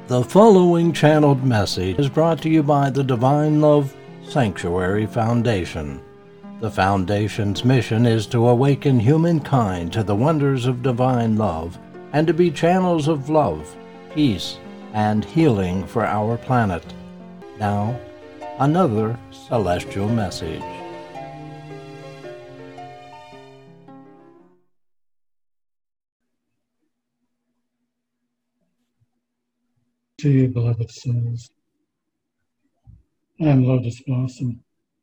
The following channeled message is brought to you by the Divine Love Sanctuary Foundation. The Foundation's mission is to awaken humankind to the wonders of divine love and to be channels of love, peace, and healing for our planet. Now, another celestial message. To you, beloved souls, I am Lotus Blossom,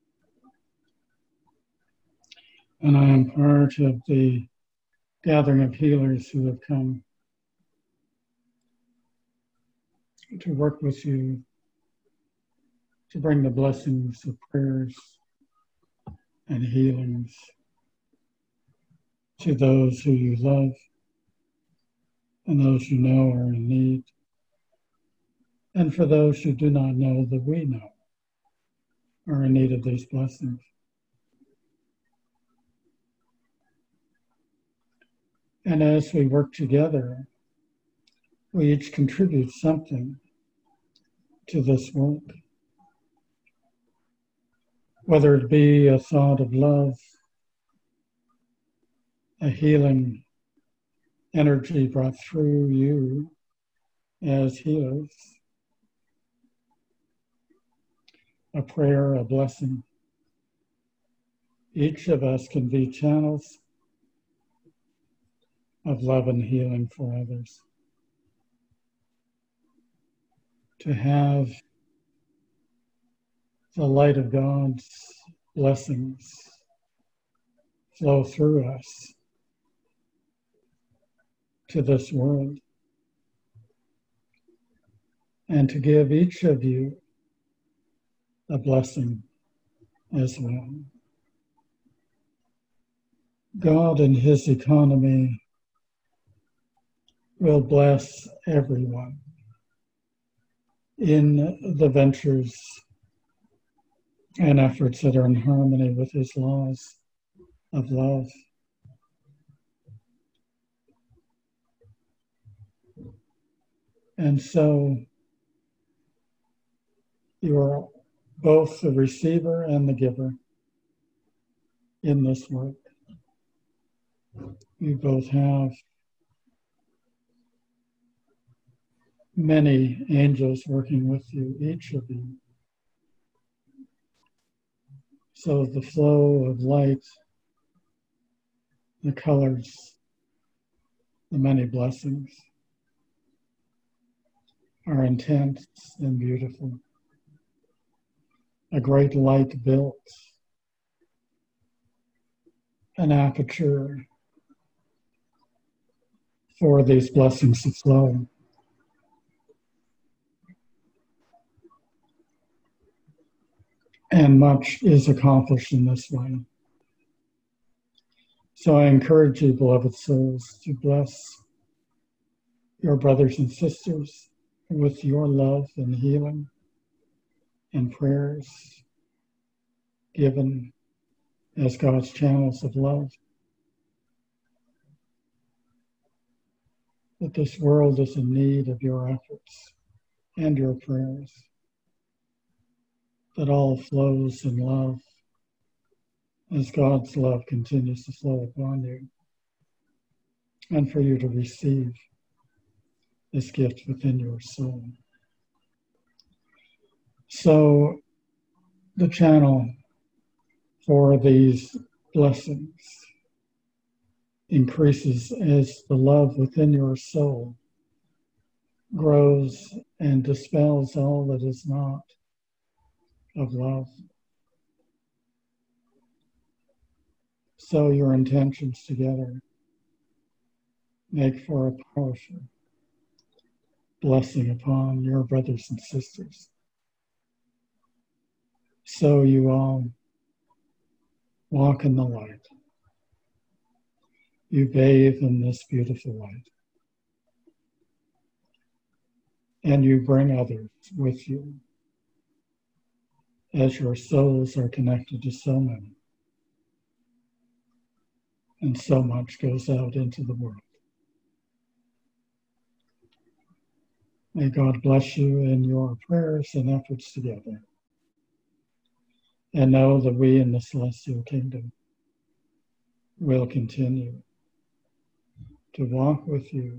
and I am part of the gathering of healers who have come to work with you to bring the blessings of prayers and healings to those who you love and those you know are in need, and for those who do not know that we know are in need of these blessings. And as we work together, we each contribute something to this work, whether it be a thought of love, a healing energy brought through you as healers, a prayer, a blessing. Each of us can be channels of love and healing for others. To have the light of God's blessings flow through us to this world, and to give each of you a blessing as well. God in His economy will bless everyone in the ventures and efforts that are in harmony with His laws of love. And so you are both the receiver and the giver in this work. You both have many angels working with you, each of you. So the flow of light, the colors, the many blessings are intense and beautiful. A great light built, an aperture for these blessings to flow. And much is accomplished in this way. So I encourage you, beloved souls, to bless your brothers and sisters with your love and healing and prayers given as God's channels of love. That this world is in need of your efforts and your prayers. That all flows in love as God's love continues to flow upon you, and for you to receive this gift within your soul. So the channel for these blessings increases as the love within your soul grows and dispels all that is not of love. So your intentions together make for a powerful blessing upon your brothers and sisters. So you all walk in the light. You bathe in this beautiful light. And you bring others with you as your souls are connected to so many. And so much goes out into the world. May God bless you in your prayers and efforts together. And know that we in the Celestial Kingdom will continue to walk with you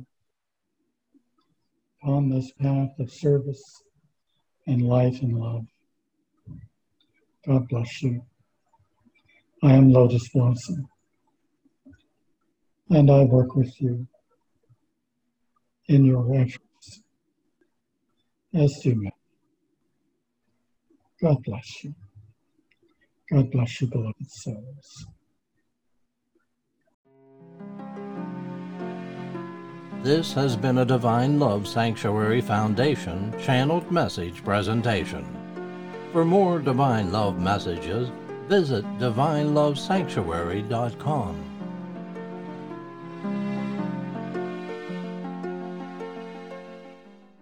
on this path of service and life and love. God bless you. I am Lotus Blossom, and I work with you in your efforts as do men. God bless you. God bless you, beloved souls. This has been a Divine Love Sanctuary Foundation channeled message presentation. For more Divine Love messages, visit divinelovesanctuary.com.